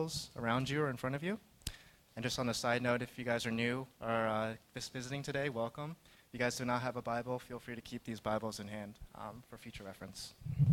Bibles around you or in front of you. And just on a side note, if you guys are new or just visiting today, welcome. If you guys do not have a Bible, feel free to keep these Bibles in hand for future reference.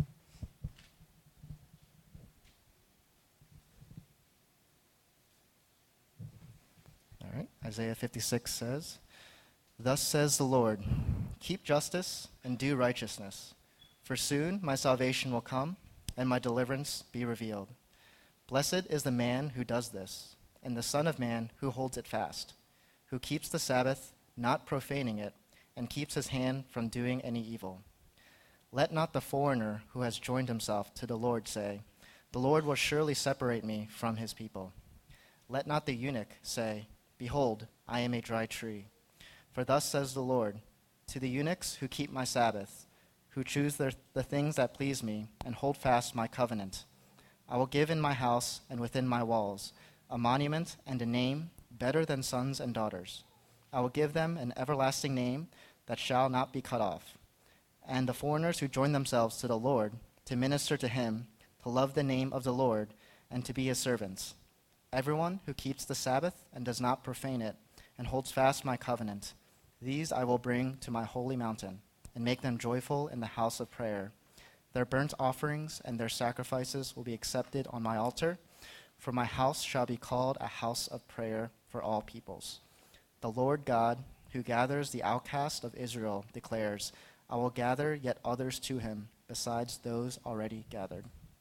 All right, Isaiah 56 says, "Thus says the Lord, keep justice and do righteousness, for soon my salvation will come and my deliverance be revealed. Blessed is the man who does this, and the Son of Man who holds it fast, who keeps the Sabbath, not profaning it, and keeps his hand from doing any evil. Let not the foreigner who has joined himself to the Lord say, the Lord will surely separate me from his people. Let not the eunuch say, behold, I am a dry tree. For thus says the Lord, to the eunuchs who keep my Sabbath, who choose the things that please me, and hold fast my covenant, I will give in my house and within my walls a monument and a name better than sons and daughters. I will give them an everlasting name that shall not be cut off. And the foreigners who join themselves to the Lord, to minister to him, to love the name of the Lord, and to be his servants. Everyone who keeps the Sabbath and does not profane it, and holds fast my covenant, these I will bring to my holy mountain, and make them joyful in the house of prayer. Their burnt offerings and their sacrifices will be accepted on my altar, for my house shall be called a house of prayer for all peoples. The Lord God, who gathers the outcast of Israel, declares, I will gather yet others to him, besides those already gathered."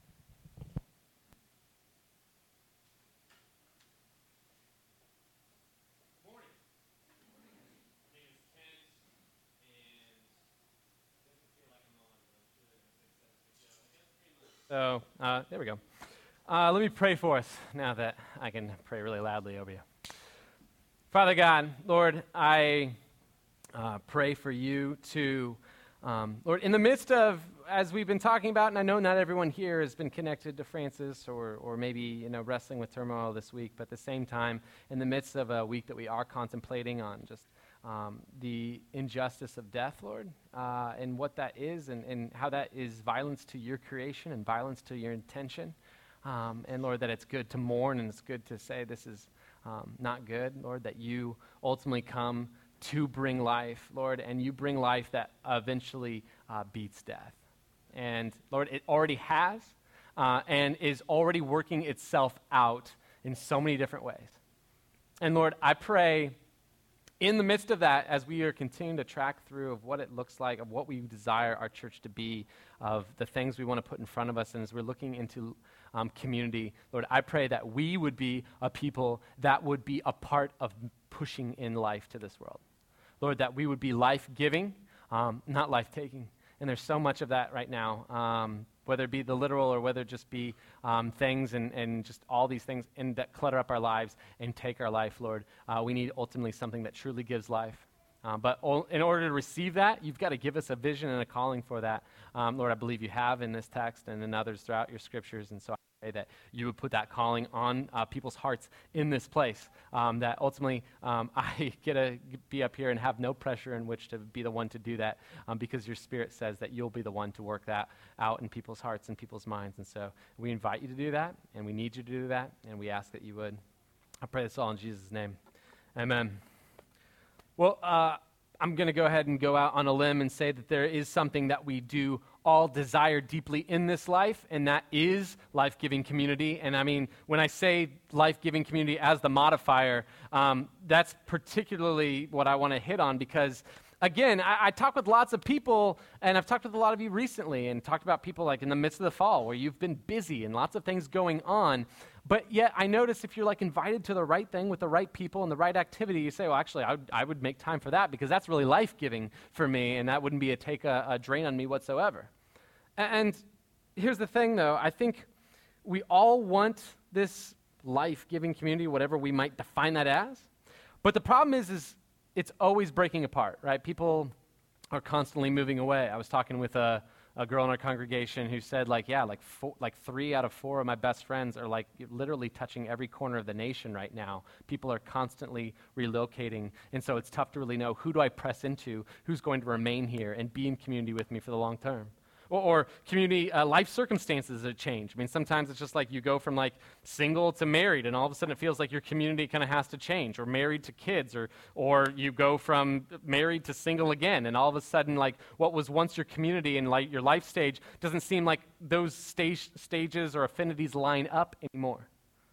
So, there we go. Let me pray for us now that I can pray really loudly over you. Father God, Lord, I pray for you to, Lord, in the midst of, as we've been talking about, and I know not everyone here has been connected to Francis or maybe, wrestling with turmoil this week, but at the same time, in the midst of a week that we are contemplating on just the injustice of death, Lord, and what that is and how that is violence to your creation and violence to your intention. And Lord, that it's good to mourn and it's good to say this is not good, Lord, that you ultimately come to bring life, Lord, and you bring life that eventually beats death. And Lord, it already has and is already working itself out in so many different ways. And Lord, I pray in the midst of that, as we are continuing to track through of what it looks like, of what we desire our church to be, of the things we want to put in front of us, and as we're looking into community, Lord, I pray that we would be a people that would be a part of pushing in life to this world. Lord, that we would be life-giving, not life-taking. And there's so much of that right now, whether it be the literal or whether it just be things and just all these things that clutter up our lives and take our life, Lord. We need ultimately something that truly gives life. But in order to receive that, you've got to give us a vision and a calling for that. Lord, I believe you have in this text and in others throughout your scriptures, and so I pray that you would put that calling on people's hearts in this place, that ultimately I get to be up here and have no pressure in which to be the one to do that, because your Spirit says that you'll be the one to work that out in people's hearts and people's minds. And so we invite you to do that, and we need you to do that, and we ask that you would. I pray this all in Jesus' name. Amen. Well, I'm going to go ahead and go out on a limb and say that there is something that we do all desire deeply in this life, and that is life-giving community. And I mean, when I say life-giving community as the modifier, that's particularly what I want to hit on because, again, I talk with lots of people, and I've talked with a lot of you recently and talked about people like in the midst of the fall where you've been busy and lots of things going on. But yet I notice if you're like invited to the right thing with the right people and the right activity, you say, well, actually, I would make time for that because that's really life-giving for me, and that wouldn't be a drain on me whatsoever. And here's the thing, though. I think we all want this life-giving community, whatever we might define that as. But the problem is it's always breaking apart, right? People are constantly moving away. I was talking with a girl in our congregation who said, like 3 out of 4 of my best friends are like literally touching every corner of the nation right now. People are constantly relocating, and so it's tough to really know who do I press into, who's going to remain here and be in community with me for the long term. or community life circumstances that change. I mean, sometimes it's just like you go from like single to married, and all of a sudden it feels like your community kind of has to change, or married to kids, or you go from married to single again, and all of a sudden like what was once your community and like your life stage doesn't seem like those stages or affinities line up anymore.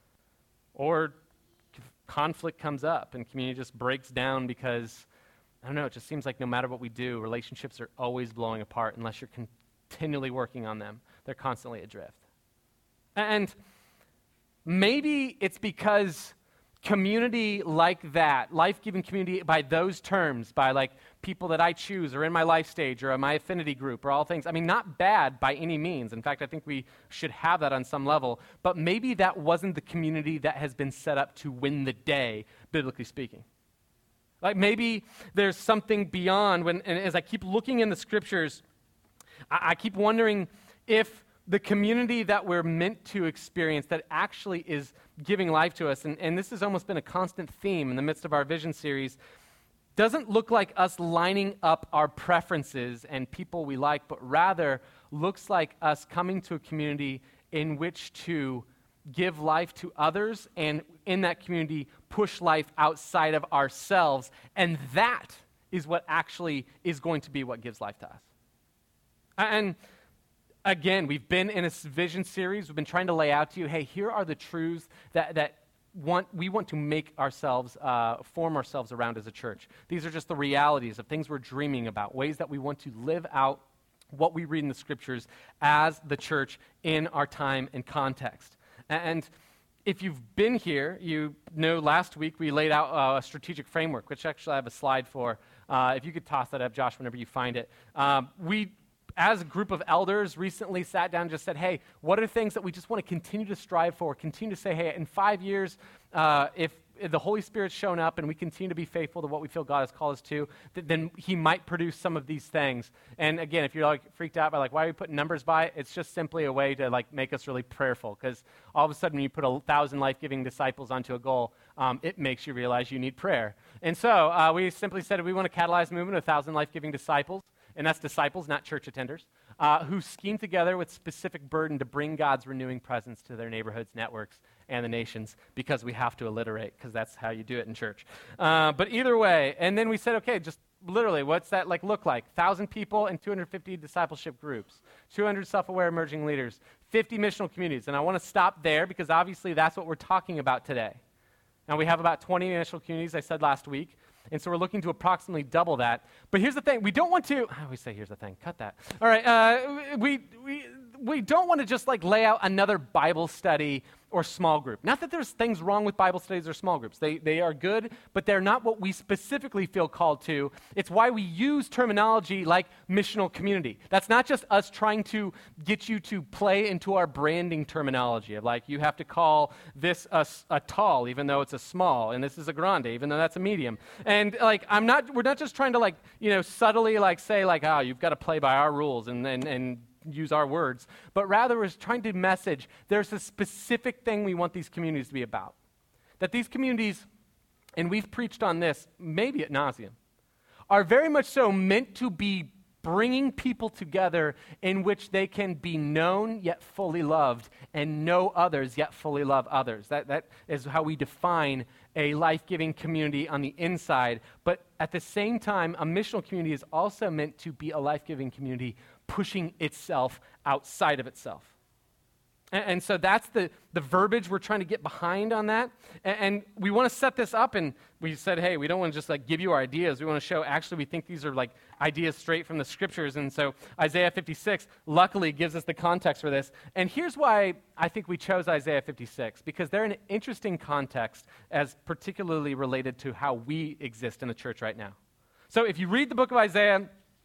Or conflict comes up and community just breaks down because, I don't know, it just seems like no matter what we do, relationships are always blowing apart unless you're continually working on them. They're constantly adrift. And maybe it's because community like that, life-giving community by those terms, by like people that I choose or in my life stage or in my affinity group or all things, I mean, not bad by any means. In fact, I think we should have that on some level, but maybe that wasn't the community that has been set up to win the day, biblically speaking. Like maybe there's something beyond and as I keep looking in the scriptures, I keep wondering if the community that we're meant to experience that actually is giving life to us, and this has almost been a constant theme in the midst of our vision series, doesn't look like us lining up our preferences and people we like, but rather looks like us coming to a community in which to give life to others, and in that community push life outside of ourselves, and that is what actually is going to be what gives life to us. And again, we've been in a vision series. We've been trying to lay out to you, hey, here are the truths that we want to make ourselves, form ourselves around as a church. These are just the realities of things we're dreaming about, ways that we want to live out what we read in the scriptures as the church in our time and context. And if you've been here, you know last week we laid out a strategic framework, which actually I have a slide for. If you could toss that up, Josh, whenever you find it. We, as a group of elders, recently sat down and just said, hey, what are things that we just want to continue to strive for, continue to say, hey, in 5 years, if the Holy Spirit's shown up and we continue to be faithful to what we feel God has called us to, then he might produce some of these things. And again, if you're like freaked out by like, why are we putting numbers by it? It's just simply a way to like make us really prayerful, because all of a sudden when you put 1,000 life-giving disciples onto a goal, it makes you realize you need prayer. And so we simply said we want to catalyze a movement of 1,000 life-giving disciples, and that's disciples, not church attenders, who scheme together with specific burden to bring God's renewing presence to their neighborhoods, networks, and the nations, because we have to alliterate, because that's how you do it in church. But either way, and then we said, okay, just literally, what's that like look like? 1,000 people and 250 discipleship groups, 200 self-aware emerging leaders, 50 missional communities. And I want to stop there because obviously that's what we're talking about today. Now we have about 20 missional communities, I said last week. And so we're looking to approximately double that. But here's the thing. We don't want to, I always say here's the thing. Cut that. All right. We don't want to just like lay out another Bible study or small group. Not that there's things wrong with Bible studies or small groups. They are good, but they're not what we specifically feel called to. It's why we use terminology like missional community. That's not just us trying to get you to play into our branding terminology of like, you have to call this a tall, even though it's a small, and this is a grande, even though that's a medium. And like, we're not just trying to like, subtly like say like, oh, you've got to play by our rules and use our words, but rather is trying to message there's a specific thing we want these communities to be about. That these communities, and we've preached on this maybe ad nauseum, are very much so meant to be bringing people together in which they can be known yet fully loved and know others yet fully love others. That is how we define a life-giving community on the inside, but at the same time, a missional community is also meant to be a life-giving community pushing itself outside of itself. And so that's the verbiage we're trying to get behind on that. And we want to set this up, and we said, hey, we don't want to just like give you our ideas. We want to show actually we think these are like ideas straight from the scriptures. And so Isaiah 56 luckily gives us the context for this. And here's why I think we chose Isaiah 56, because they're in an interesting context as particularly related to how we exist in the church right now. So if you read the book of Isaiah,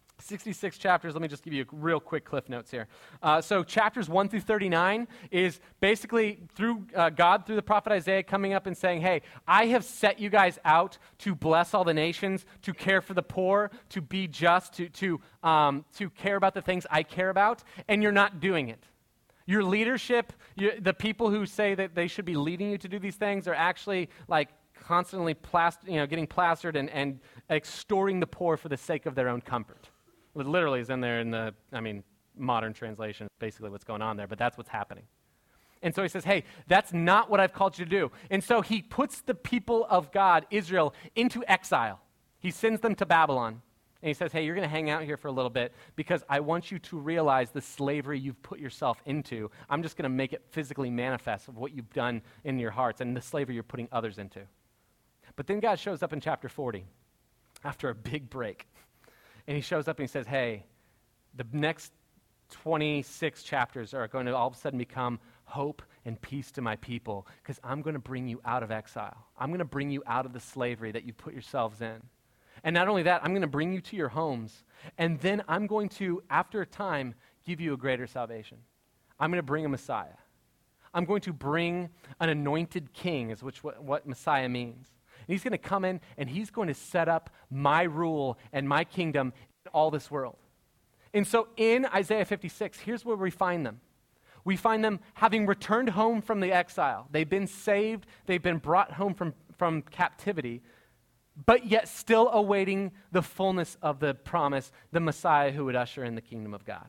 66 chapters. Let me just give you a real quick cliff notes here. So chapters 1 through 39 is basically through God, through the prophet Isaiah, coming up and saying, hey, I have set you guys out to bless all the nations, to care for the poor, to be just, to care about the things I care about, and you're not doing it. Your leadership, the people who say that they should be leading you to do these things are actually like constantly getting plastered and extorting the poor for the sake of their own comfort. It literally is in there modern translation, basically what's going on there, but that's what's happening. And so he says, hey, that's not what I've called you to do. And so he puts the people of God, Israel, into exile. He sends them to Babylon. And he says, hey, you're going to hang out here for a little bit because I want you to realize the slavery you've put yourself into. I'm just going to make it physically manifest of what you've done in your hearts and the slavery you're putting others into. But then God shows up in chapter 40 after a big break. And he shows up and he says, hey, the next 26 chapters are going to all of a sudden become hope and peace to my people because I'm going to bring you out of exile. I'm going to bring you out of the slavery that you've put yourselves in. And not only that, I'm going to bring you to your homes. And then I'm going to, after a time, give you a greater salvation. I'm going to bring a Messiah. I'm going to bring an anointed king, is what Messiah means. And he's going to come in and he's going to set up my rule and my kingdom in all this world. And so in Isaiah 56, here's where we find them. We find them having returned home from the exile. They've been saved. They've been brought home from captivity, but yet still awaiting the fullness of the promise, the Messiah who would usher in the kingdom of God.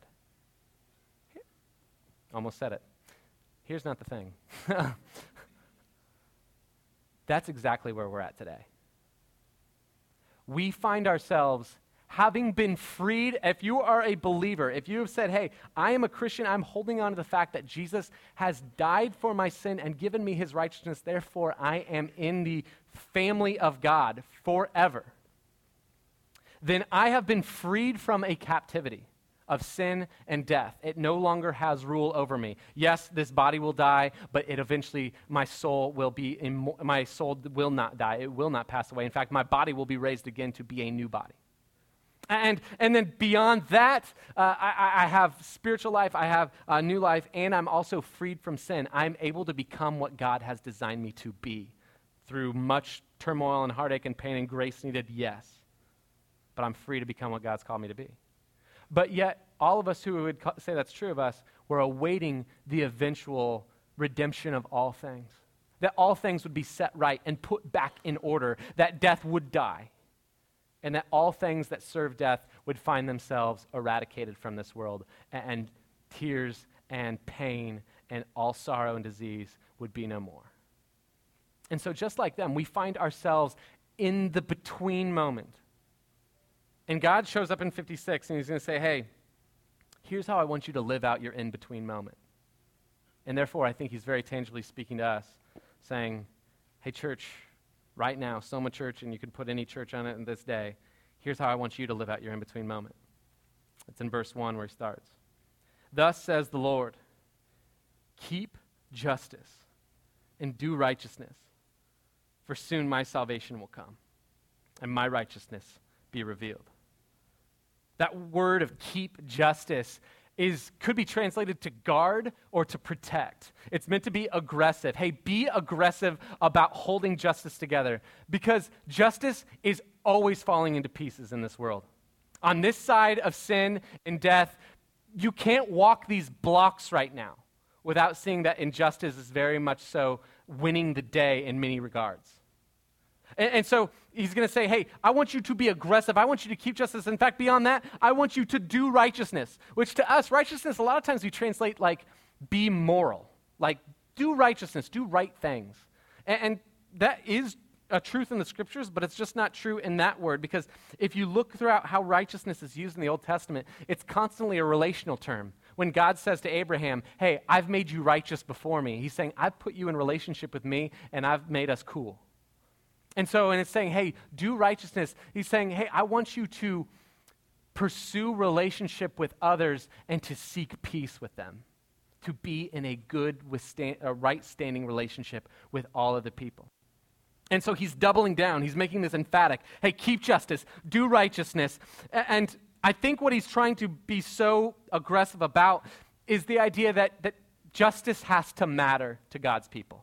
Almost said it. Here's not the thing. That's exactly where we're at today. We find ourselves having been freed. If you are a believer, if you have said, hey, I am a Christian, I'm holding on to the fact that Jesus has died for my sin and given me his righteousness, therefore I am in the family of God forever, then I have been freed from a captivity of sin and death. It no longer has rule over me. Yes, this body will die, but my soul will not die. It will not pass away. In fact, my body will be raised again to be a new body. And then beyond that, I have spiritual life, I have a new life, and I'm also freed from sin. I'm able to become what God has designed me to be through much turmoil and heartache and pain and grace needed, yes. But I'm free to become what God's called me to be. But yet, all of us who would say that's true of us, we're awaiting the eventual redemption of all things. That all things would be set right and put back in order, that death would die. And that all things that serve death would find themselves eradicated from this world, and tears and pain and all sorrow and disease would be no more. And so just like them, we find ourselves in the between moment. And God shows up in 56 and he's going to say, hey, here's how I want you to live out your in-between moment. And therefore, I think he's very tangibly speaking to us, saying, hey, church, right now, Soma Church, and you could put any church on it in this day, here's how I want you to live out your in-between moment. It's in verse 1 where he starts. Thus says the Lord, keep justice and do righteousness, for soon my salvation will come, and my righteousness be revealed. That word of keep justice could be translated to guard or to protect. It's meant to be aggressive. Hey, be aggressive about holding justice together, because justice is always falling into pieces in this world. On this side of sin and death, you can't walk these blocks right now without seeing that injustice is very much so winning the day in many regards. And so he's going to say, hey, I want you to be aggressive. I want you to keep justice. In fact, beyond that, I want you to do righteousness, which to us, righteousness, a lot of times we translate like be moral, like do righteousness, do right things. And that is a truth in the scriptures, but it's just not true in that word, because if you look throughout how righteousness is used in the Old Testament, it's constantly a relational term. When God says to Abraham, hey, I've made you righteous before me, he's saying, I've put you in relationship with me, and I've made us cool. And so when it's saying, hey, do righteousness, he's saying, hey, I want you to pursue relationship with others and to seek peace with them, to be in a good, right standing relationship with all of the people. And so he's doubling down. He's making this emphatic, hey, keep justice, do righteousness. And I think what he's trying to be so aggressive about is the idea that justice has to matter to God's people.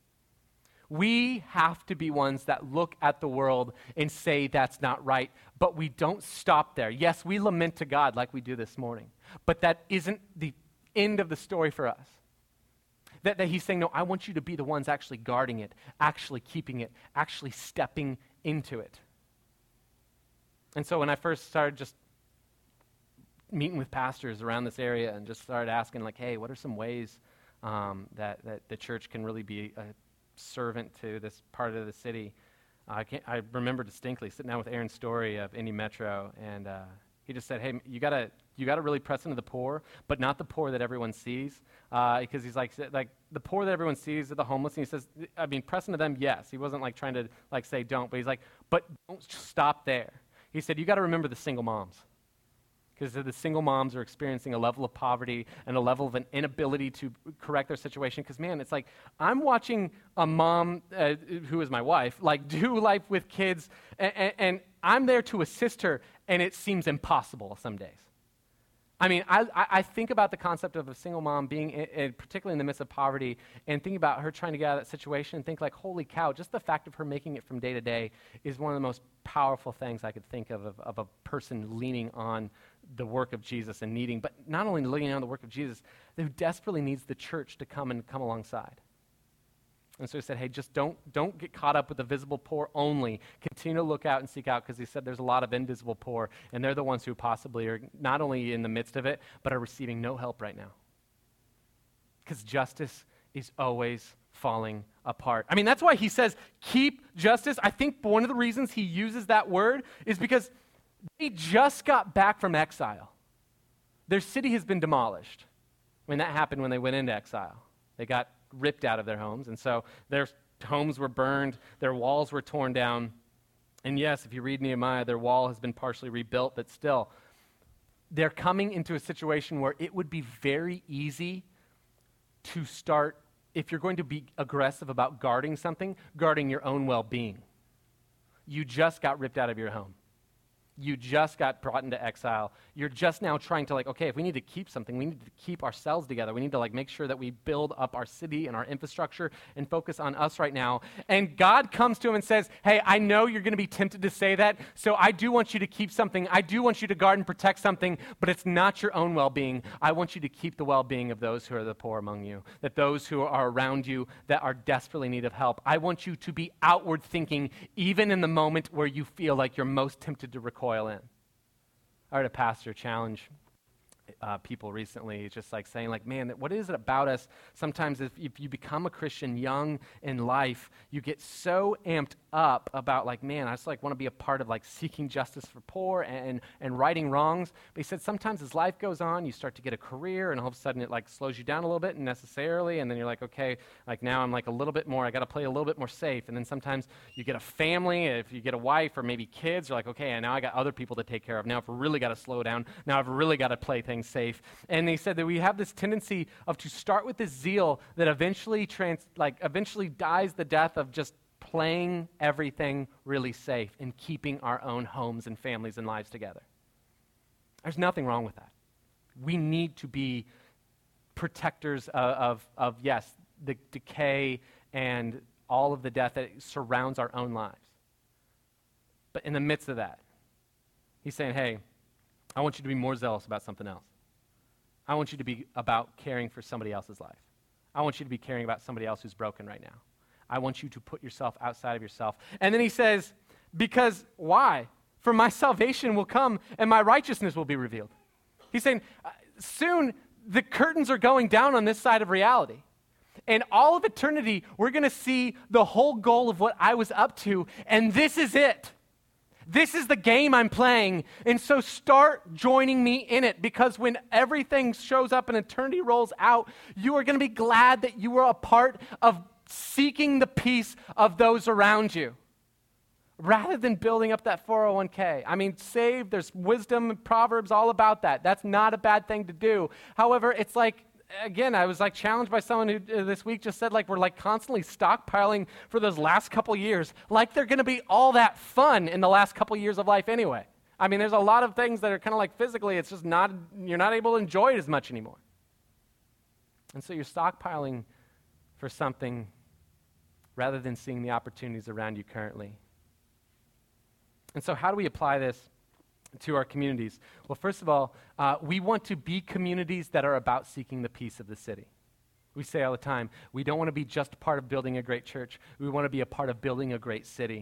We have to be ones that look at the world and say that's not right, but we don't stop there. Yes, we lament to God like we do this morning, but that isn't the end of the story for us. That he's saying, no, I want you to be the ones actually guarding it, actually keeping it, actually stepping into it. And so when I first started just meeting with pastors around this area and just started asking, like, hey, what are some ways that the church can really be a servant to this part of the city? I remember distinctly sitting down with Aaron Story of Indy Metro, and he just said, hey, you gotta really press into the poor, but not the poor that everyone sees, because he's like the poor that everyone sees are the homeless, and he says, I mean, press into them, yes. He wasn't like trying to like say don't, but he's like, but don't stop there. He said, you got to remember the single moms, because the single moms are experiencing a level of poverty and a level of an inability to correct their situation. Because, man, it's like I'm watching a mom, who is my wife, like do life with kids, and I'm there to assist her, and it seems impossible some days. I mean, I think about the concept of a single mom being, particularly in the midst of poverty, and thinking about her trying to get out of that situation and think like, holy cow, just the fact of her making it from day to day is one of the most powerful things I could think of a person leaning on the work of Jesus and needing, but not only leaning on the work of Jesus, who desperately needs the church to come alongside. And so he said, hey, just don't get caught up with the visible poor only. Continue to look out and seek out, because he said there's a lot of invisible poor, and they're the ones who possibly are not only in the midst of it, but are receiving no help right now. Because justice is always falling apart. I mean, that's why he says, keep justice. I think one of the reasons he uses that word is because they just got back from exile. Their city has been demolished. I mean, that happened when they went into exile. They got ripped out of their homes, and so their homes were burned, their walls were torn down, and yes, if you read Nehemiah, their wall has been partially rebuilt, but still, they're coming into a situation where it would be very easy to start, if you're going to be aggressive about guarding something, guarding your own well-being. You just got ripped out of your home. You just got brought into exile. You're just now trying to okay, if we need to keep something, we need to keep ourselves together. We need to make sure that we build up our city and our infrastructure and focus on us right now. And God comes to him and says, hey, I know you're going to be tempted to say that, so I do want you to keep something. I do want you to guard and protect something, but it's not your own well-being. I want you to keep the well-being of those who are the poor among you, that those who are around you that are desperately in need of help. I want you to be outward thinking, even in the moment where you feel like you're most tempted to recoil in. I heard a pastor challenge people recently, just saying man, what is it about us? Sometimes if you become a Christian young in life, you get so amped up about man, I just want to be a part of seeking justice for poor and righting wrongs. But he said sometimes as life goes on, you start to get a career, and all of a sudden it slows you down a little bit necessarily, and then you're okay, now I'm a little bit more, I got to play a little bit more safe. And then sometimes you get a family, if you get a wife or maybe kids, you're okay, and now I got other people to take care of. Now I've really got to slow down. Now I've really got to play things safe. And they said that we have this tendency of to start with this zeal that eventually eventually dies the death of just playing everything really safe and keeping our own homes and families and lives together. There's nothing wrong with that. We need to be protectors of yes, the decay and all of the death that surrounds our own lives. But in the midst of that, he's saying, hey, I want you to be more zealous about something else. I want you to be about caring for somebody else's life. I want you to be caring about somebody else who's broken right now. I want you to put yourself outside of yourself. And then he says, because why? For my salvation will come and my righteousness will be revealed. He's saying, soon the curtains are going down on this side of reality. And all of eternity, we're going to see the whole goal of what I was up to, and this is it. This is the game I'm playing, and so start joining me in it, because when everything shows up and eternity rolls out, you are going to be glad that you were a part of seeking the peace of those around you, rather than building up that 401k. I mean, save, there's wisdom and Proverbs all about that. That's not a bad thing to do. However, it's again, I was challenged by someone who this week just said we're constantly stockpiling for those last couple years, they're going to be all that fun in the last couple years of life anyway. I mean, there's a lot of things that are kind of physically, it's just not, you're not able to enjoy it as much anymore. And so you're stockpiling for something rather than seeing the opportunities around you currently. And so how do we apply this to our communities? Well, first of all, we want to be communities that are about seeking the peace of the city. We say all the time, we don't want to be just a part of building a great church. We want to be a part of building a great city.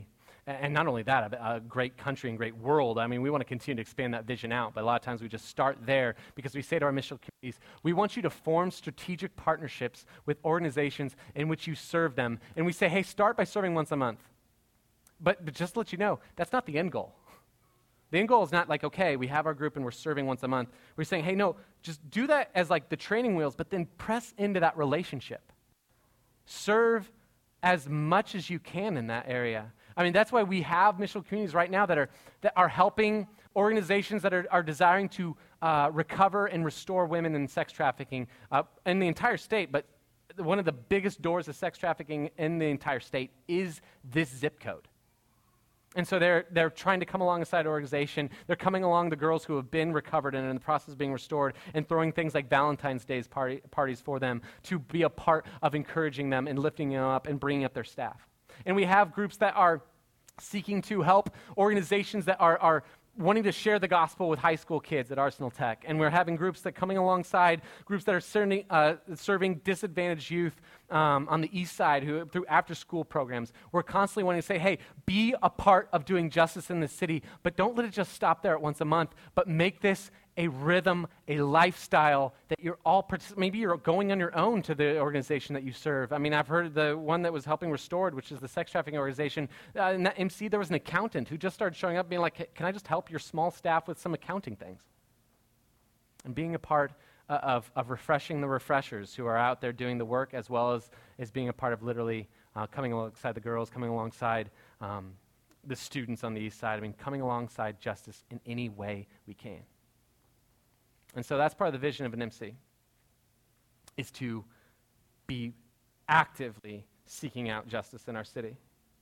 and not only that, a great country and great world. I mean, we want to continue to expand that vision out, but a lot of times we just start there because we say to our missional communities, we want you to form strategic partnerships with organizations in which you serve them. And we say, hey, start by serving once a month. But just to let you know, that's not the end goal. The end goal is not like, okay, we have our group and we're serving once a month. We're saying, hey, no, just do that as like the training wheels, but then press into that relationship. Serve as much as you can in that area. I mean, that's why we have missional communities right now that are helping organizations that are desiring to recover and restore women in sex trafficking in the entire state. But one of the biggest doors of sex trafficking in the entire state is this zip code. And so they're trying to come alongside an organization. They're coming along the girls who have been recovered and in the process of being restored and throwing things like Valentine's Day parties for them to be a part of encouraging them and lifting them up and bringing up their staff. And we have groups that are seeking to help organizations that are wanting to share the gospel with high school kids at Arsenal Tech. And we're having groups that are coming alongside groups that are serving disadvantaged youth on the east side through after-school programs. We're constantly wanting to say, hey, be a part of doing justice in the city, but don't let it just stop there at once a month, but make this a rhythm, a lifestyle that you're all, maybe you're going on your own to the organization that you serve. I mean, I've heard the one that was helping Restored, which is the sex trafficking organization. In that MC, there was an accountant who just started showing up being like, can I just help your small staff with some accounting things? And being a part of refreshing the refreshers who are out there doing the work, as well as being a part of literally coming alongside the girls, coming alongside the students on the east side. I mean, coming alongside justice in any way we can. And so that's part of the vision of an MC, is to be actively seeking out justice in our city.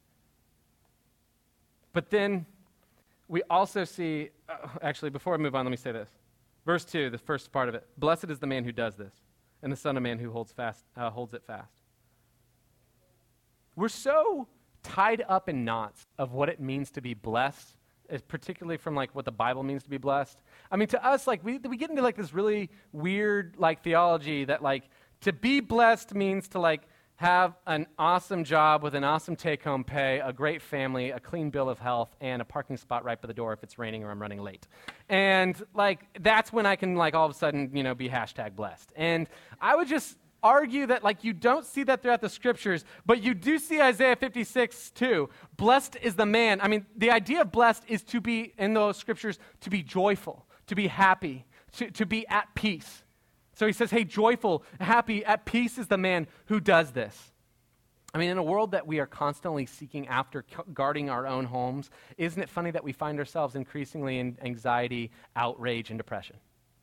But then we also see, actually, before I move on, let me say this. Verse 2, the first part of it. Blessed is the man who does this, and the Son of Man who holds it fast. We're so tied up in knots of what it means to be blessed, particularly from like what the Bible means to be blessed. I mean, to us, like we get into like this really weird like theology that like to be blessed means to like have an awesome job with an awesome take-home pay, a great family, a clean bill of health, and a parking spot right by the door if it's raining or I'm running late. And like that's when I can like all of a sudden, be hashtag blessed. And I would just argue that like you don't see that throughout the scriptures, but you do see Isaiah 56 too. Blessed is the man. I mean, the idea of blessed is to be, in those scriptures, to be joyful, to be happy, to be at peace. So he says, hey, joyful, happy, at peace is the man who does this. I mean, in a world that we are constantly seeking after guarding our own homes, isn't it funny that we find ourselves increasingly in anxiety, outrage, and depression?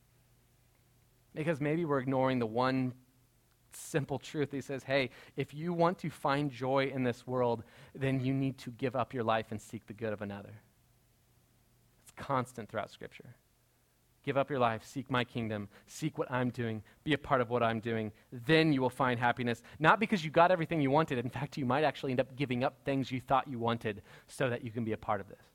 Because maybe we're ignoring the one simple truth. He says, hey, if you want to find joy in this world, then you need to give up your life and seek the good of another. It's constant throughout Scripture. Give up your life, seek my kingdom, seek what I'm doing, be a part of what I'm doing. Then you will find happiness, not because you got everything you wanted. In fact, you might actually end up giving up things you thought you wanted so that you can be a part of this.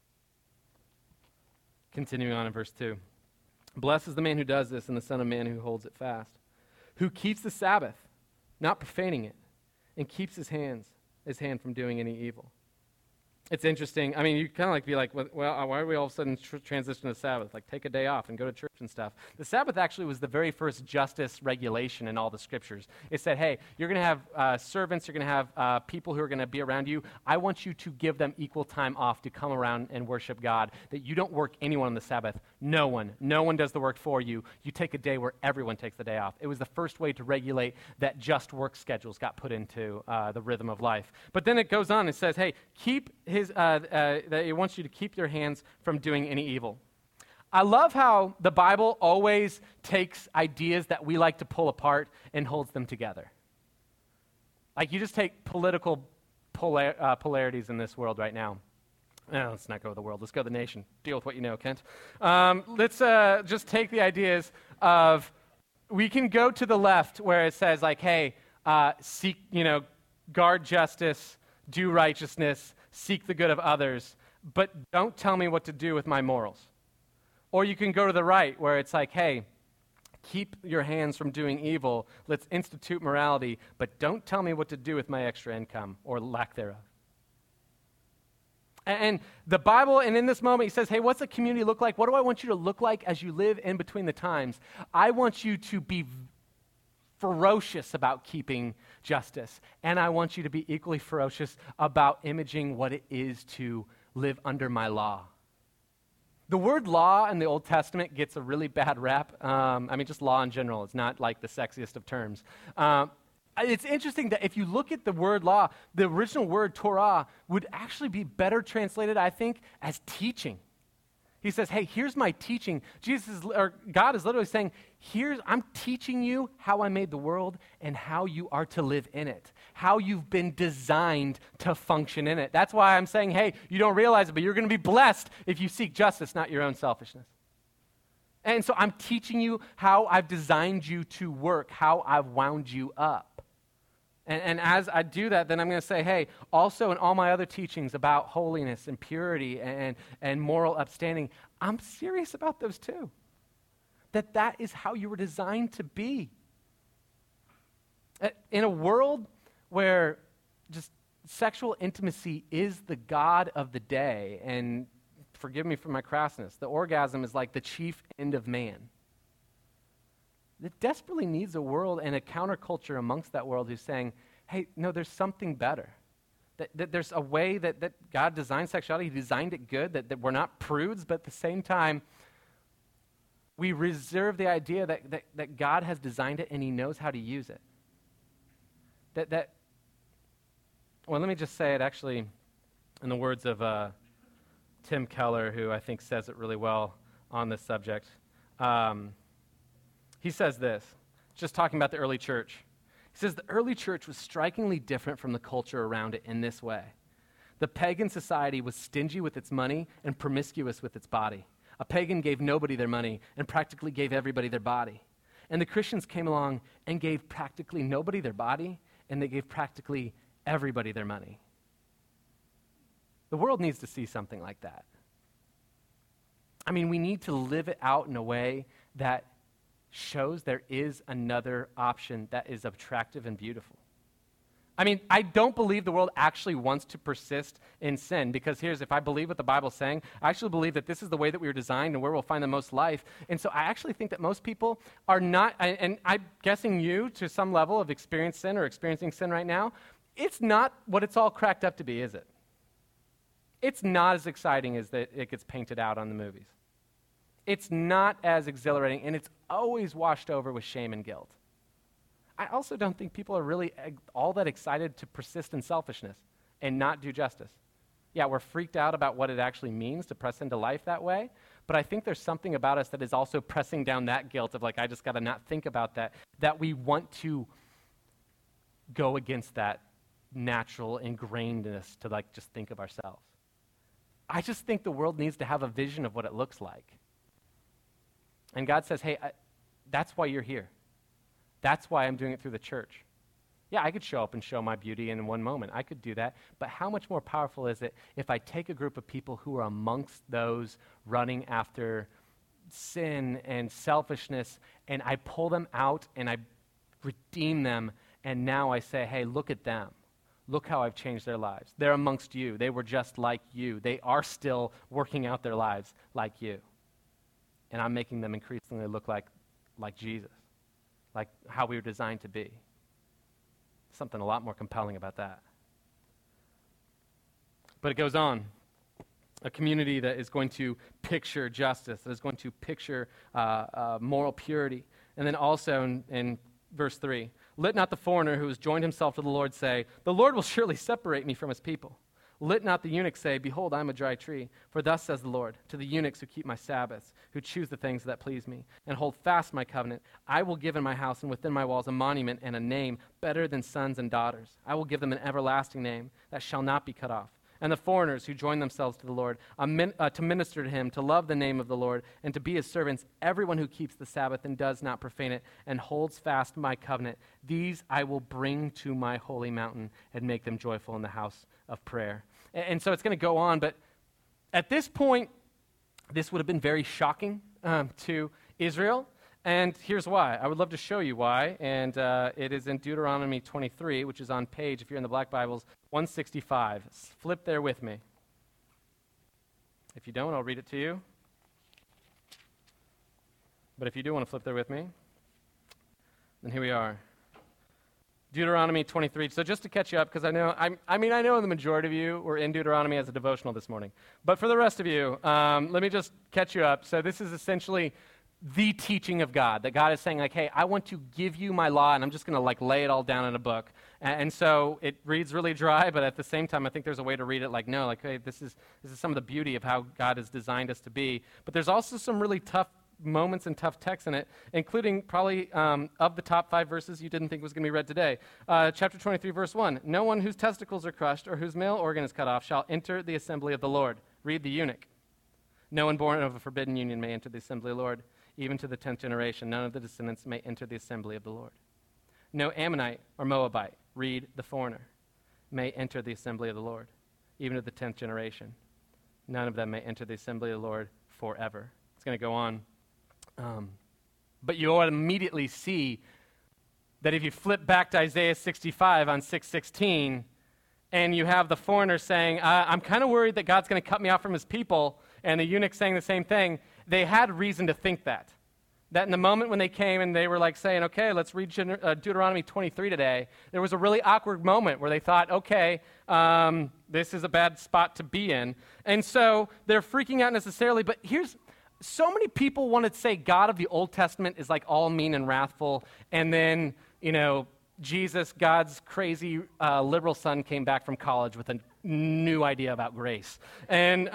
Continuing on in verse 2. Blessed is the man who does this and the Son of Man who holds it fast, who keeps the Sabbath, not profaning it, and keeps his hand from doing any evil. It's interesting. I mean, you kind of like be like, well, why are we all of a sudden transition to Sabbath? Like, take a day off and go to church and stuff. The Sabbath actually was the very first justice regulation in all the scriptures. It said, hey, you're going to have servants, you're going to have people who are going to be around you. I want you to give them equal time off to come around and worship God, that you don't work anyone on the Sabbath. No one does the work for you. You take a day where everyone takes the day off. It was the first way to regulate that just work schedules got put into the rhythm of life. But then it goes on and says, hey, keep that he wants you to keep your hands from doing any evil. I love how the Bible always takes ideas that we like to pull apart and holds them together. Like you just take political polarities in this world right now. No, let's not go with the world. Let's go to the nation. Deal with what you know, Kent. Let's just take the ideas of, we can go to the left where it says like, hey, seek, guard justice, do righteousness, seek the good of others, but don't tell me what to do with my morals. Or you can go to the right where it's like, hey, keep your hands from doing evil. Let's institute morality, but don't tell me what to do with my extra income or lack thereof. And the Bible, and in this moment, he says, hey, what's a community look like? What do I want you to look like as you live in between the times? I want you to be ferocious about keeping justice, and I want you to be equally ferocious about imaging what it is to live under my law. The word law in the Old Testament gets a really bad rap. Just law in general. It's not like the sexiest of terms. It's interesting that if you look at the word law, the original word Torah would actually be better translated, I think, as teaching. He says, hey, here's my teaching. God is literally saying, I'm teaching you how I made the world and how you are to live in it, how you've been designed to function in it. That's why I'm saying, hey, you don't realize it, but you're going to be blessed if you seek justice, not your own selfishness. And so I'm teaching you how I've designed you to work, how I've wound you up. And as I do that, then I'm going to say, hey, also in all my other teachings about holiness and purity and moral upstanding, I'm serious about those too. That is how you were designed to be. In a world where just sexual intimacy is the god of the day, and forgive me for my crassness, the orgasm is like the chief end of man. It desperately needs a world and a counterculture amongst that world who's saying, hey, no, there's something better. That there's a way that God designed sexuality. He designed it good, that we're not prudes, but at the same time, we reserve the idea that God has designed it and he knows how to use it. Well, let me just say it actually in the words of Tim Keller, who I think says it really well on this subject. He says this, just talking about the early church. He says, the early church was strikingly different from the culture around it in this way. The pagan society was stingy with its money and promiscuous with its body. A pagan gave nobody their money and practically gave everybody their body. And the Christians came along and gave practically nobody their body, and they gave practically everybody their money. The world needs to see something like that. We need to live it out in a way that shows there is another option that is attractive and beautiful. I don't believe the world actually wants to persist in sin, because if I believe what the Bible's saying, I actually believe that this is the way that we were designed and where we'll find the most life. And so I actually think that most people are not, and I'm guessing you to some level of experienced sin or experiencing sin right now, it's not what it's all cracked up to be, is it? It's not as exciting as that it gets painted out on the movies. It's not as exhilarating, and it's always washed over with shame and guilt. I also don't think people are really all that excited to persist in selfishness and not do justice. Yeah, we're freaked out about what it actually means to press into life that way, but I think there's something about us that is also pressing down that guilt of I just got to not think about that we want to go against that natural ingrainedness to just think of ourselves. I just think the world needs to have a vision of what it looks like. And God says, hey, that's why you're here. That's why I'm doing it through the church. Yeah, I could show up and show my beauty in one moment. I could do that. But how much more powerful is it if I take a group of people who are amongst those running after sin and selfishness, and I pull them out and I redeem them, and now I say, hey, look at them. Look how I've changed their lives. They're amongst you. They were just like you. They are still working out their lives like you. And I'm making them increasingly look like Jesus, like how we were designed to be. Something a lot more compelling about that. But it goes on. A community that is going to picture justice, that is going to picture moral purity. And then also in verse 3, let not the foreigner who has joined himself to the Lord say, the Lord will surely separate me from his people. Let not the eunuch say, behold, I am a dry tree. For thus says the Lord, to the eunuchs who keep my Sabbaths, who choose the things that please me, and hold fast my covenant, I will give in my house and within my walls a monument and a name better than sons and daughters. I will give them an everlasting name that shall not be cut off. And the foreigners who join themselves to the Lord, to minister to him, to love the name of the Lord, and to be his servants, everyone who keeps the Sabbath and does not profane it, and holds fast my covenant, these I will bring to my holy mountain and make them joyful in the house of prayer. And so it's going to go on, but at this point, this would have been very shocking to Israel, and here's why. I would love to show you why, and it is in Deuteronomy 23, which is on page, if you're in the Black Bibles, 165. Flip there with me. If you don't, I'll read it to you. But if you do want to flip there with me, then here we are. Deuteronomy 23. So just to catch you up, because I know the majority of you were in Deuteronomy as a devotional this morning. But for the rest of you, let me just catch you up. So this is essentially the teaching of God, that God is saying, like, hey, I want to give you my law, and I'm just going to, like, lay it all down in a book. And so it reads really dry, but at the same time, I think there's a way to read it like, no, like, hey, this is some of the beauty of how God has designed us to be. But there's also some really tough moments and tough texts in it, including probably of the top 5 verses you didn't think was going to be read today. Chapter 23, verse 1, no one whose testicles are crushed or whose male organ is cut off shall enter the assembly of the Lord. Read the eunuch. No one born of a forbidden union may enter the assembly of the Lord. Even to the 10th generation, none of the descendants may enter the assembly of the Lord. No Ammonite or Moabite, read the foreigner, may enter the assembly of the Lord. Even to the 10th generation, none of them may enter the assembly of the Lord forever. It's going to go on. But you ought to immediately see that if you flip back to Isaiah 65 on 6:16, and you have the foreigner saying, I'm kind of worried that God's going to cut me off from his people, and the eunuch saying the same thing, they had reason to think that. That in the moment when they came and they were like saying, okay, let's read Deuteronomy 23 today, there was a really awkward moment where they thought, okay, this is a bad spot to be in. And so they're freaking out necessarily, but so many people want to say God of the Old Testament is like all mean and wrathful, and then, Jesus, God's crazy liberal son, came back from college with a new idea about grace. And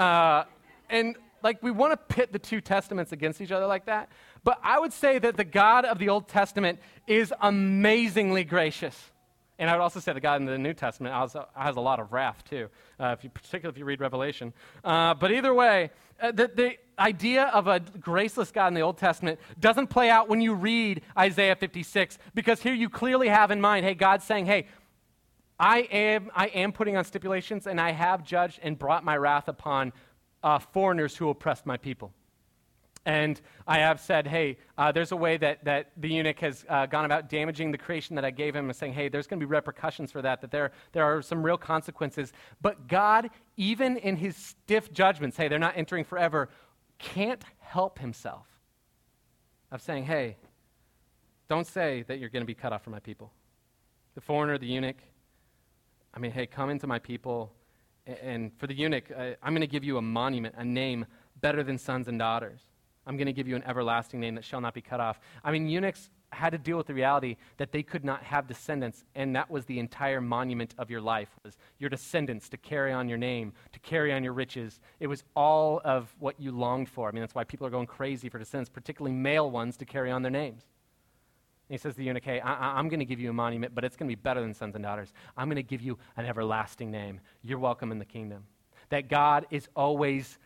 like, we want to pit the two testaments against each other like that, but I would say that the God of the Old Testament is amazingly gracious. And I would also say the God in the New Testament also has a lot of wrath, too, particularly if you read Revelation. But either way, the idea of a graceless God in the Old Testament doesn't play out when you read Isaiah 56, because here you clearly have in mind, hey, God's saying, hey, I am putting on stipulations, and I have judged and brought my wrath upon foreigners who oppressed my people. And I have said, hey, there's a way that the eunuch has gone about damaging the creation that I gave him, and saying, hey, there's going to be repercussions for that there are some real consequences. But God, even in his stiff judgments, hey, they're not entering forever, can't help himself of saying, hey, don't say that you're going to be cut off from my people. The foreigner, the eunuch, hey, come into my people. And for the eunuch, I'm going to give you a monument, a name better than sons and daughters. I'm going to give you an everlasting name that shall not be cut off. Eunuchs had to deal with the reality that they could not have descendants, and that was the entire monument of your life, was your descendants to carry on your name, to carry on your riches. It was all of what you longed for. That's why people are going crazy for descendants, particularly male ones, to carry on their names. And he says to the eunuch, hey, I'm going to give you a monument, but it's going to be better than sons and daughters. I'm going to give you an everlasting name. You're welcome in the kingdom. That God is always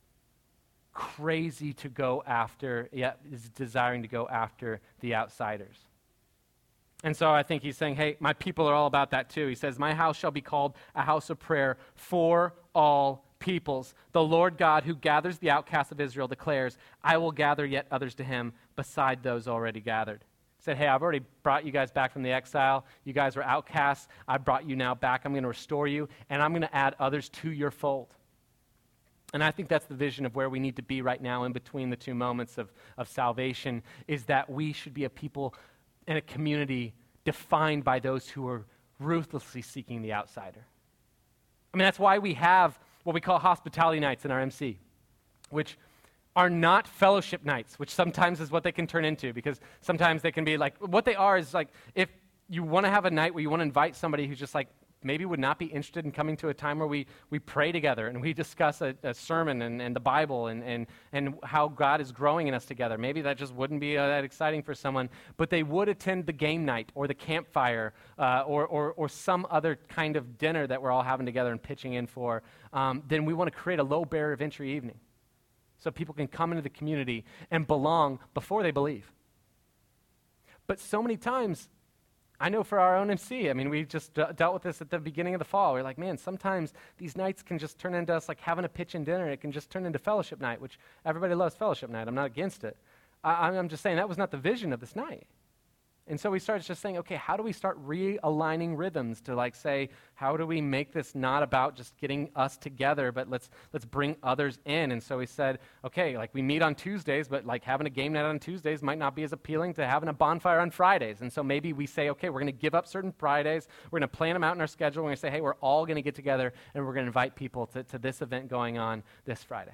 crazy to go after, yet is desiring to go after the outsiders. And so I think he's saying, hey, my people are all about that too. He says, my house shall be called a house of prayer for all peoples. The Lord God who gathers the outcasts of Israel declares, I will gather yet others to him beside those already gathered. He said, hey, I've already brought you guys back from the exile. You guys were outcasts. I brought you now back. I'm going to restore you, and I'm going to add others to your fold. And I think that's the vision of where we need to be right now in between the two moments of salvation, is that we should be a people and a community defined by those who are ruthlessly seeking the outsider. That's why we have what we call hospitality nights in our MC, which are not fellowship nights, which sometimes is what they can turn into, because sometimes they can be like, what they are is like, if you want to have a night where you want to invite somebody who's just like, maybe would not be interested in coming to a time where we pray together and we discuss a sermon and the Bible and how God is growing in us together. Maybe that just wouldn't be that exciting for someone, but they would attend the game night or the campfire or some other kind of dinner that we're all having together and pitching in for. Then we want to create a low barrier of entry evening so people can come into the community and belong before they believe. But so many times, I know for our own MC, we just dealt with this at the beginning of the fall. We're like, man, sometimes these nights can just turn into us like having a pitch and dinner. It can just turn into fellowship night, which everybody loves fellowship night. I'm not against it. I'm just saying that was not the vision of this night. And so we started just saying, okay, how do we start realigning rhythms to like say, how do we make this not about just getting us together, but let's bring others in? And so we said, okay, like we meet on Tuesdays, but like having a game night on Tuesdays might not be as appealing to having a bonfire on Fridays. And so maybe we say, okay, we're going to give up certain Fridays. We're going to plan them out in our schedule. We're going to say, hey, we're all going to get together and we're going to invite people to this event going on this Friday.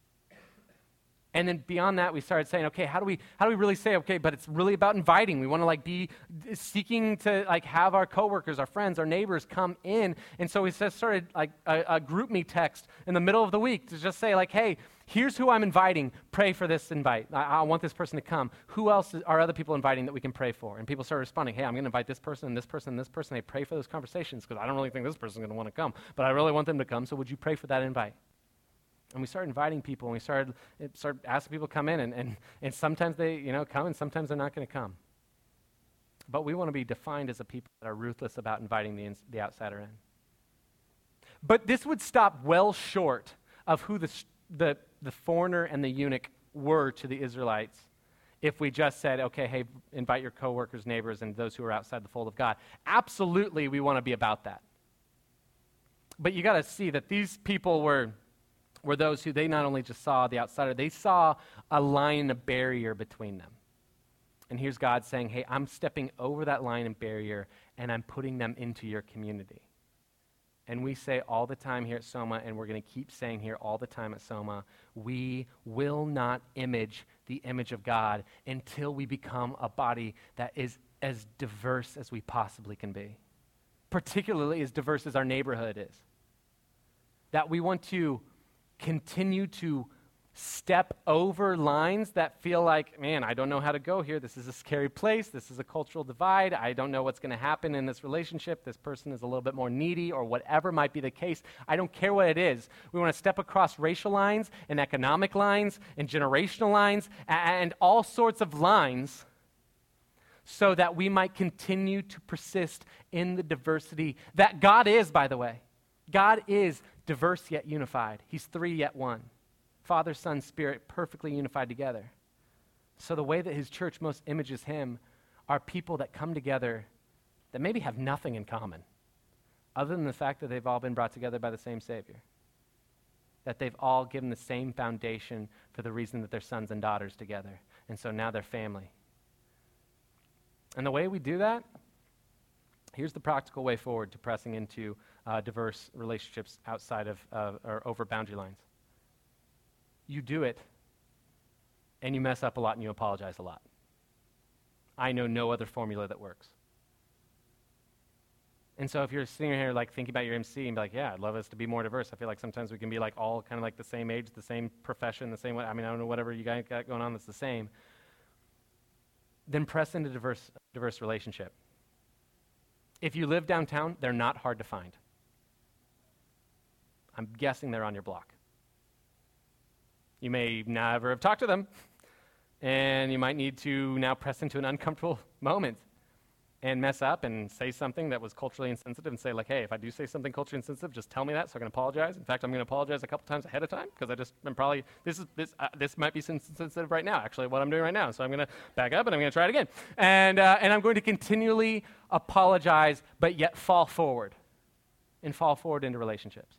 And then beyond that, we started saying, okay, how do we really say, okay, but it's really about inviting. We want to like be seeking to like have our coworkers, our friends, our neighbors come in. And so we just started like a group me text in the middle of the week to just say like, hey, here's who I'm inviting. Pray for this invite. I want this person to come. Who else are other people inviting that we can pray for? And people started responding, hey, I'm going to invite this person and this person and this person. They pray for those conversations because I don't really think this person's going to want to come, but I really want them to come. So would you pray for that invite? And we started inviting people, and we started asking people to come in, and sometimes they come, and sometimes they're not going to come. But we want to be defined as a people that are ruthless about inviting the outsider in. But this would stop well short of who the foreigner and the eunuch were to the Israelites if we just said, okay, hey, invite your coworkers, neighbors, and those who are outside the fold of God. Absolutely, we want to be about that. But you got to see that these people were those who they not only just saw the outsider, they saw a line, a barrier between them. And here's God saying, hey, I'm stepping over that line and barrier, and I'm putting them into your community. And we say all the time here at Soma, and we're going to keep saying here all the time at Soma, we will not image the image of God until we become a body that is as diverse as we possibly can be, particularly as diverse as our neighborhood is. That we want to continue to step over lines that feel like, man, I don't know how to go here. This is a scary place. This is a cultural divide. I don't know what's going to happen in this relationship. This person is a little bit more needy or whatever might be the case. I don't care what it is. We want to step across racial lines and economic lines and generational lines and all sorts of lines so that we might continue to persist in the diversity that God is, by the way. God is diverse yet unified. He's three yet one. Father, Son, Spirit, perfectly unified together. So the way that his church most images him are people that come together that maybe have nothing in common, other than the fact that they've all been brought together by the same Savior. That they've all given the same foundation for the reason that they're sons and daughters together. And so now they're family. And the way we do that, here's the practical way forward to pressing into diverse relationships outside of or over boundary lines. You do it, and you mess up a lot, and you apologize a lot. I know no other formula that works. And so if you're sitting here like thinking about your MC and be like, yeah, I'd love us to be more diverse. I feel like sometimes we can be like all kind of like the same age, the same profession, the same way. I mean, I don't know, whatever you guys got going on that's the same. Then press into diverse relationship. If you live downtown, they're not hard to find. I'm guessing they're on your block. You may never have talked to them, and you might need to now press into an uncomfortable moment and mess up and say something that was culturally insensitive and say like, hey, if I do say something culturally insensitive, just tell me that so I can apologize. In fact, I'm going to apologize a couple times ahead of time because I'm probably, this might be sensitive right now, actually, what I'm doing right now. So I'm going to back up and I'm going to try it again. And I'm going to continually apologize, but yet fall forward into relationships.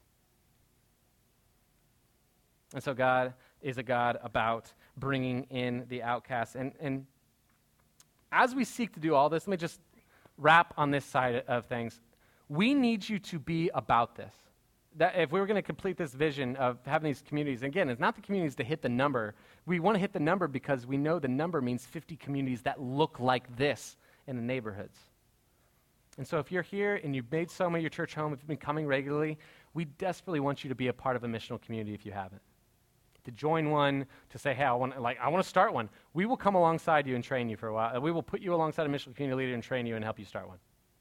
And so God is a God about bringing in the outcasts. And as we seek to do all this, let me just wrap on this side of things. We need you to be about this. That if we were going to complete this vision of having these communities, again, it's not the communities to hit the number. We want to hit the number because we know the number means 50 communities that look like this in the neighborhoods. And so if you're here and you've made Soma your church home, if you've been coming regularly, we desperately want you to be a part of a missional community if you haven't. To join one, to say, hey, I want to start one. We will come alongside you and train you for a while. We will put you alongside a missional community leader and train you and help you start one.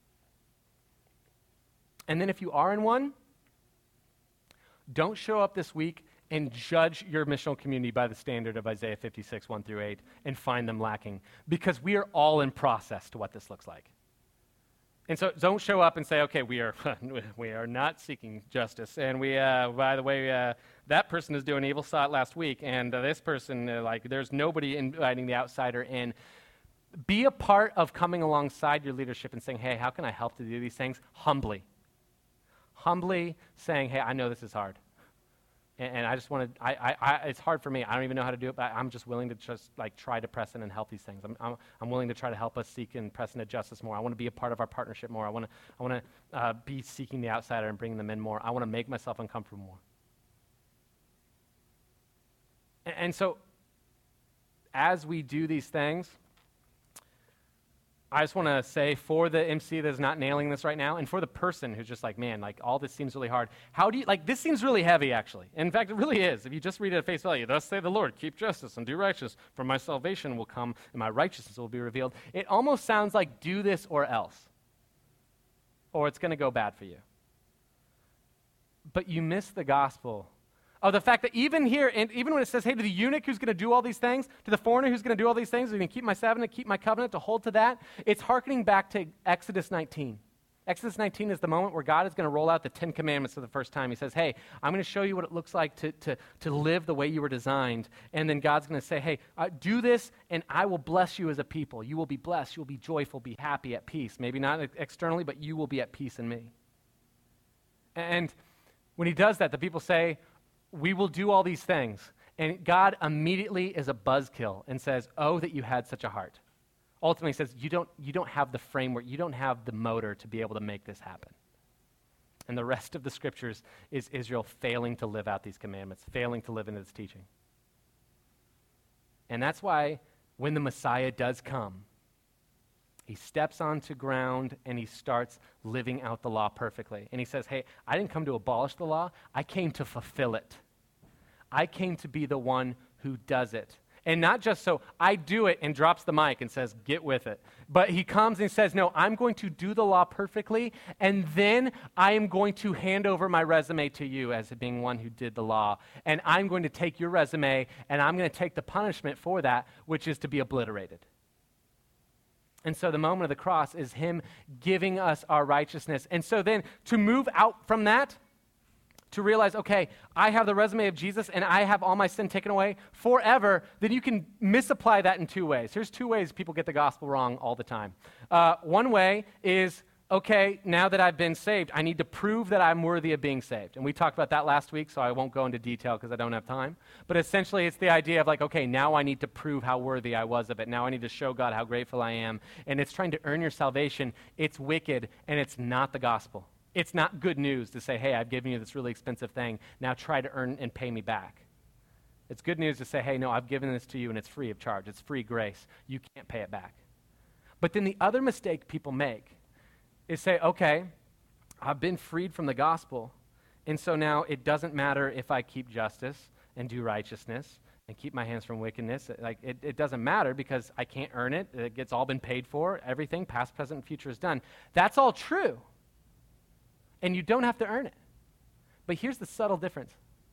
And then if you are in one, don't show up this week and judge your missional community by the standard of Isaiah 56, 1-8, and find them lacking, because we are all in process to what this looks like. And so don't show up and say, okay, we are not seeking justice. And we, by the way, that person is doing evil, saw it last week. And this person, there's nobody inviting the outsider in. Be a part of coming alongside your leadership and saying, hey, how can I help to do these things? Humbly. Humbly saying, hey, I know this is hard. And I just want to, it's hard for me. I don't even know how to do it, but I'm just willing to just try to press in and help these things. I'm willing to try to help us seek and press into justice more. I want to be a part of our partnership more. I want to be seeking the outsider and bringing them in more. I want to make myself uncomfortable more. And so, as we do these things, I just want to say for the MC that's not nailing this right now, and for the person who's just man, all this seems really hard. How do you, this seems really heavy, actually. In fact, it really is. If you just read it at face value, thus say the Lord, keep justice and do righteousness, for my salvation will come and my righteousness will be revealed. It almost sounds like do this or else, or it's going to go bad for you. But you miss the gospel of the fact that even here, and even when it says, hey, to the eunuch who's going to do all these things, to the foreigner who's going to do all these things, who's going to keep my Sabbath, to keep my covenant, to hold to that, it's hearkening back to Exodus 19. Exodus 19 is the moment where God is going to roll out the 10 Commandments for the first time. He says, hey, I'm going to show you what it looks like to live the way you were designed. And then God's going to say, hey, do this, and I will bless you as a people. You will be blessed. You will be joyful, be happy, at peace. Maybe not externally, but you will be at peace in me. And when he does that, the people say, we will do all these things. And God immediately is a buzzkill and says, oh, that you had such a heart. Ultimately says, you don't have the framework, you don't have the motor to be able to make this happen. And the rest of the scriptures is Israel failing to live out these commandments, failing to live into this teaching. And that's why when the Messiah does come, he steps onto ground and he starts living out the law perfectly. And he says, hey, I didn't come to abolish the law. I came to fulfill it. I came to be the one who does it. And not just so I do it and drops the mic and says, get with it. But he comes and says, no, I'm going to do the law perfectly, and then I am going to hand over my resume to you as being one who did the law. And I'm going to take your resume, and I'm going to take the punishment for that, which is to be obliterated. And so the moment of the cross is him giving us our righteousness. And so then to move out from that, to realize, okay, I have the resume of Jesus and I have all my sin taken away forever, then you can misapply that in two ways. Here's two ways people get the gospel wrong all the time. One way is, okay, now that I've been saved, I need to prove that I'm worthy of being saved. And we talked about that last week, so I won't go into detail because I don't have time. But essentially, it's the idea of okay, now I need to prove how worthy I was of it. Now I need to show God how grateful I am. And it's trying to earn your salvation. It's wicked, and it's not the gospel. It's not good news to say, hey, I've given you this really expensive thing. Now try to earn and pay me back. It's good news to say, hey, no, I've given this to you, and it's free of charge. It's free grace. You can't pay it back. But then the other mistake people make is say, okay, I've been freed from the gospel, and so now it doesn't matter if I keep justice and do righteousness and keep my hands from wickedness. It doesn't matter because I can't earn it. It's all been paid for. Everything, past, present, and future is done. That's all true, and you don't have to earn it. But here's the subtle difference.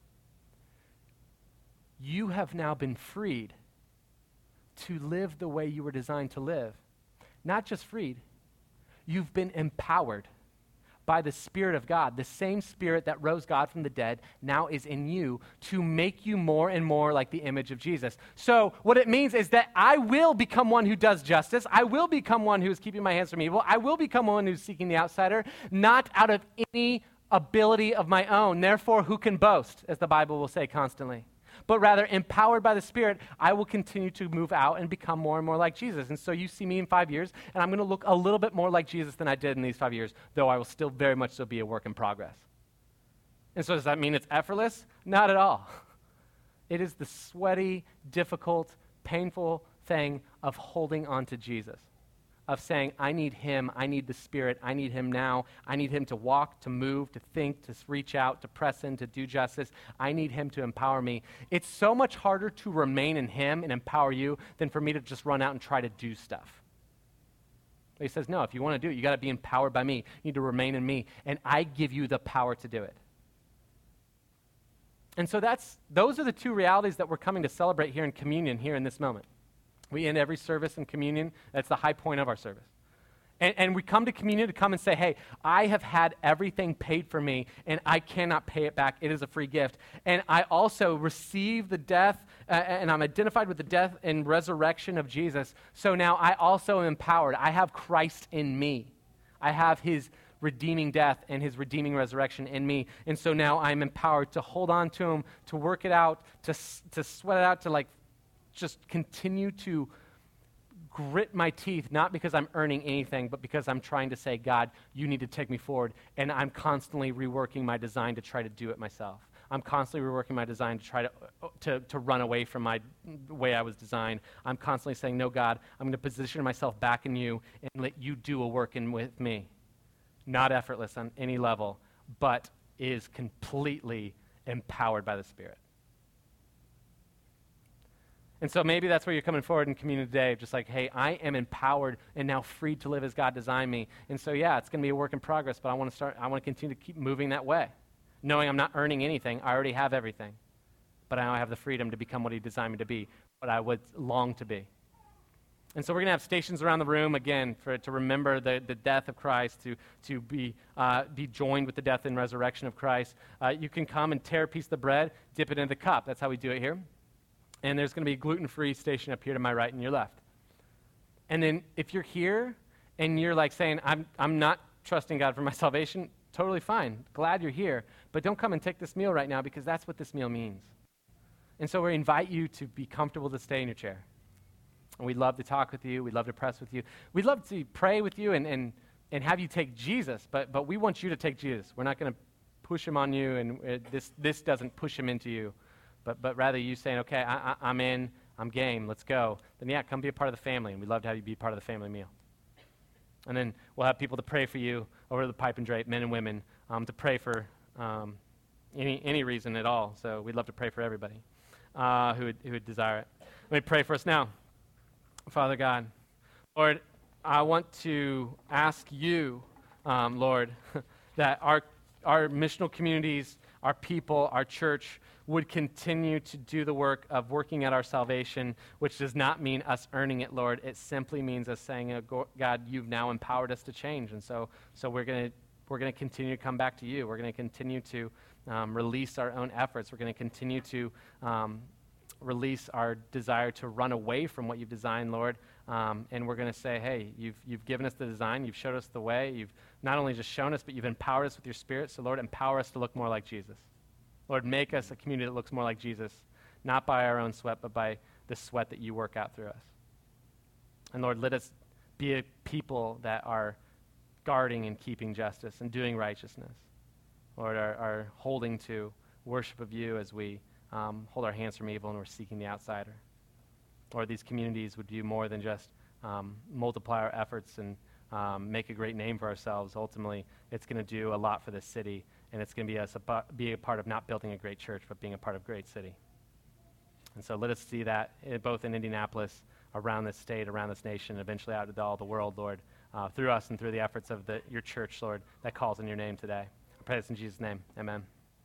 You have now been freed to live the way you were designed to live. Not just freed, you've been empowered by the Spirit of God. The same Spirit that rose God from the dead now is in you to make you more and more like the image of Jesus. So what it means is that I will become one who does justice. I will become one who is keeping my hands from evil. I will become one who's seeking the outsider, not out of any ability of my own. Therefore, who can boast, as the Bible will say constantly? But rather, empowered by the Spirit, I will continue to move out and become more and more like Jesus. And so you see me in 5 years, and I'm going to look a little bit more like Jesus than I did in these 5 years, though I will still very much so be a work in progress. And so does that mean it's effortless? Not at all. It is the sweaty, difficult, painful thing of holding on to Jesus, of saying, I need him, I need the Spirit, I need him now, I need him to walk, to move, to think, to reach out, to press in, to do justice. I need him to empower me. It's so much harder to remain in him and empower you than for me to just run out and try to do stuff. He says, no, if you want to do it, you got to be empowered by me. You need to remain in me, and I give you the power to do it. And so those are the two realities that we're coming to celebrate here in communion, here in this moment. We end every service in communion. That's the high point of our service. And we come to communion to come and say, hey, I have had everything paid for me, and I cannot pay it back. It is a free gift. And I also receive the death, and I'm identified with the death and resurrection of Jesus. So now I also am empowered. I have Christ in me. I have his redeeming death and his redeeming resurrection in me. And so now I'm empowered to hold on to him, to work it out, to sweat it out, to like just continue to grit my teeth, not because I'm earning anything, but because I'm trying to say, God, you need to take me forward. And I'm constantly reworking my design to try to do it myself. I'm constantly reworking my design to try to run away from my way I was designed. I'm constantly saying, no, God, I'm going to position myself back in you and let you do a work in with me. Not effortless on any level, but is completely empowered by the Spirit. And so maybe that's where you're coming forward in community today, just like, hey, I am empowered and now free to live as God designed me. And so, yeah, it's going to be a work in progress, but I want to continue to keep moving that way, knowing I'm not earning anything. I already have everything, but I now have the freedom to become what he designed me to be, what I would long to be. And so we're going to have stations around the room, again, to remember the death of Christ, to be joined with the death and resurrection of Christ. You can come and tear a piece of the bread, dip it into the cup. That's how we do it here. And there's going to be a gluten-free station up here to my right and your left. And then if you're here and you're like saying, I'm not trusting God for my salvation, totally fine. Glad you're here. But don't come and take this meal right now, because that's what this meal means. And so we invite you to be comfortable to stay in your chair. And we'd love to talk with you. We'd love to press with you. We'd love to pray with you and have you take Jesus, but we want you to take Jesus. We're not going to push him on you, and this doesn't push him into you. But rather you saying, okay, I'm in, I'm game, let's go. Then yeah, come be a part of the family, and we'd love to have you be part of the family meal. And then we'll have people to pray for you over the pipe and drape, men and women, to pray for any reason at all. So we'd love to pray for everybody who would desire it. Let me pray for us now. Father God, Lord, I want to ask you, Lord, that our missional communities, our people, our church would continue to do the work of working at our salvation, which does not mean us earning it, Lord. It simply means us saying, God, you've now empowered us to change. And so we're going to continue to come back to you. We're going to continue to release our own efforts. We're going to continue to release our desire to run away from what you've designed, Lord. And we're going to say, hey, you've given us the design. You've showed us the way. You've not only just shown us, but you've empowered us with your Spirit. So, Lord, empower us to look more like Jesus. Lord, make us a community that looks more like Jesus, not by our own sweat, but by the sweat that you work out through us. And Lord, let us be a people that are guarding and keeping justice and doing righteousness. Lord, are holding to worship of you as we hold our hands from evil and we're seeking the outsider. Lord, these communities would do more than just multiply our efforts and make a great name for ourselves. Ultimately, it's going to do a lot for this city, and it's going to be a part of not building a great church, but being a part of a great city. And so let us see that both in Indianapolis, around this state, around this nation, eventually out into all the world, Lord, through us and through the efforts of your church, Lord, that calls in your name today. I pray this in Jesus' name. Amen.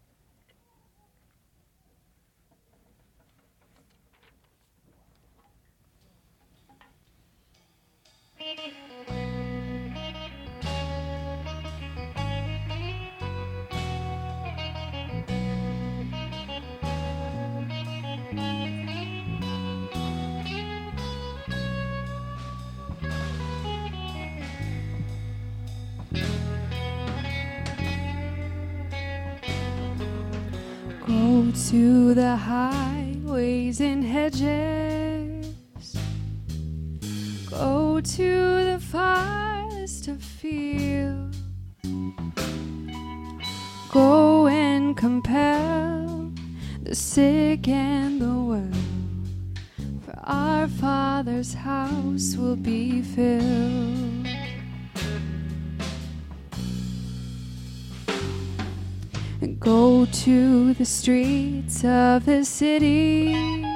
Go to the highways and hedges, go to the farthest of fields, go and compel the sick and the well, for our Father's house will be filled. Go to the streets of the city,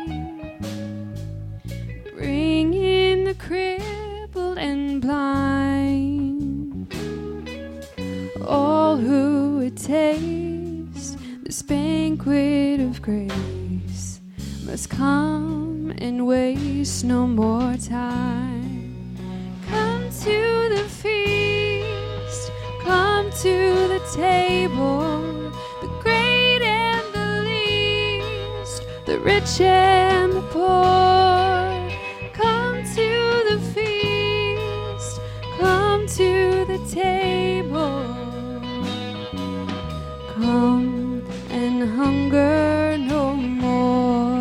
bring in the crippled and blind, all who would taste this banquet of grace must come and waste no more time. Come to the feast, come to the table, the great and the least, the rich and the poor. Come to the feast, come to the table. Come and hunger no more.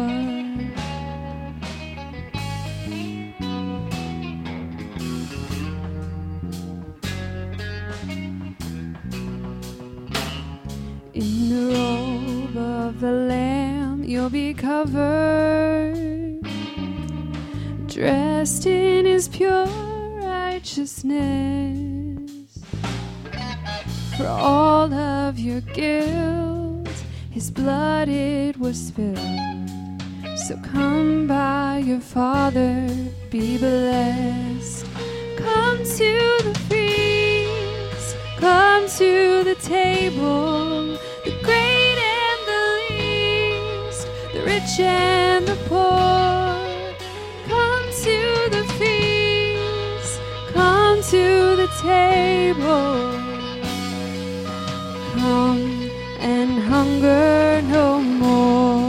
In the robe of the Lamb you'll be covered, dressed in His pure righteousness. For all of your guilt, His blood it was spilled. So come by your Father, be blessed. Come to the feast, come to the table, the great and the least, the rich and the poor. Come to the feast, come to the table. Come and hunger no more.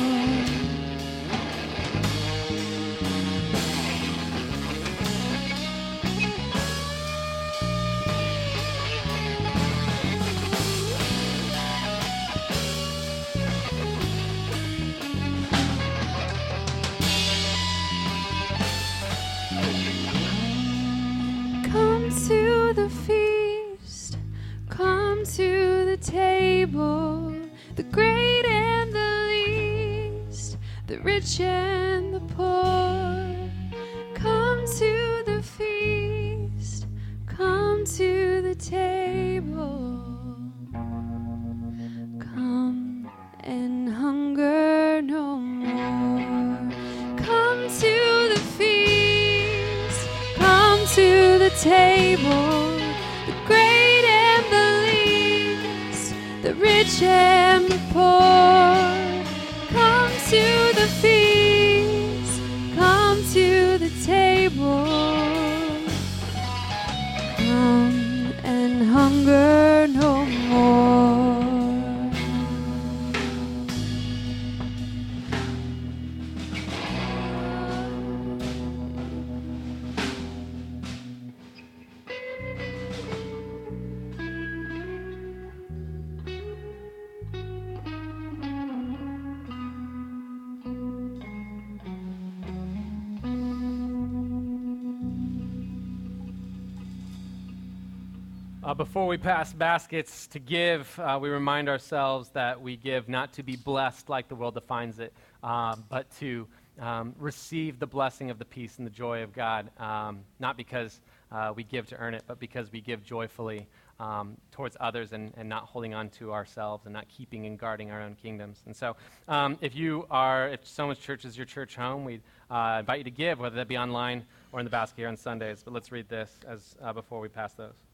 Come to the feast, come to the table, the great and the least, the rich and the poor. Come to the feast, come to the table. Come and hunger no more. Come to the feast, come to the table, the great and the least, the rich and the poor. Come to the feast, come to the table. Come and hunger no more. Before we pass baskets to give, we remind ourselves that we give not to be blessed like the world defines it, but to receive the blessing of the peace and the joy of God, not because we give to earn it, but because we give joyfully towards others and not holding on to ourselves and not keeping and guarding our own kingdoms. And so if Someone's Church is your church home, we invite you to give, whether that be online or in the basket here on Sundays. But let's read this before we pass those.